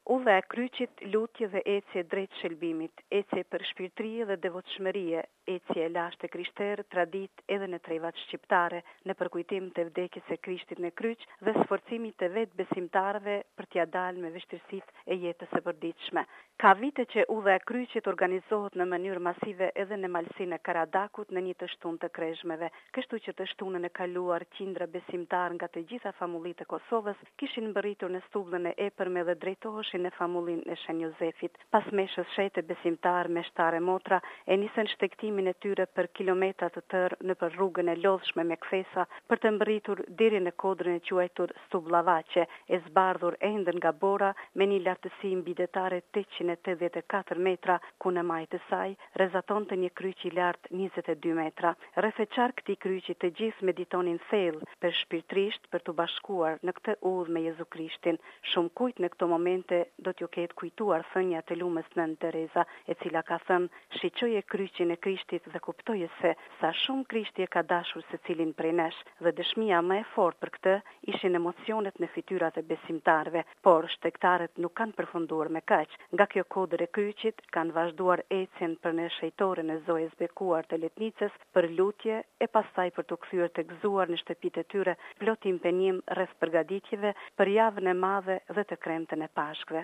Udhë e kryqit, lutje dhe ecje drejt shëlbimit, ecje për shpirtëri dhe devotshmërie, ecje e lashtë e krishterë, tradit edhe në trevat shqiptare, në përkujtim të vdekjes së Krishtit në kryq dhe sforcimit të vetë besimtarëve për t'ia dalë me vështirësitë e jetës së përditshme. Ka vite që Udha e kryqit organizohet në mënyrë masive edhe në malsinë e Karadakut në një të shtunë të kreshmeve, kështu që të shtunën e kaluar qindra besimtarë nga të gjitha famullitë e Kosovës kishin mbërritur në stullën e epërme dhe drejtoheshin në famullinë e Shën Jozefit. Pas meshës shete besimtarë meshtare motra e nisën shtektimin e tyre për kilometra të tërë nëpër rrugën e lodhshme me kthesa për të mbërritur deri në kodrën e quajtur Stubllavaçe, e zbardhur ende nga bora me një lartësi mbidetare 884 metra, ku në majtë të saj rrezatonte një kryq i lartë 22 metra. Rreth e qark këtij kryqi të gjithë meditonin thellë për shpirtërisht për të bashkuar në këtë udhë me Jezu Krishtin. Shumë kujt në këto momente do t'ju ketë kujtuar thënia të lumës Nën Tereza, e cila ka thënë: "Shiqoje kryqin e Krishtit dhe kuptoje se sa shumë Krishti e ka dashur secilin prej nesh", dhe dëshmia më e fortë për këtë ishin emocionet në fytyrat e besimtarëve, por shtektarët nuk kanë përfunduar me kaq. Nga kjo kodër e kryqit kanë vazhduar ecjen për në shejtoren e Zojës bekuar të Letnicës për lutje e pastaj për të kthyer të gëzuar në shtëpitë e tyre plot impenjim rreth përgatitjeve për javën e madhe dhe të kremtën e Pashkve.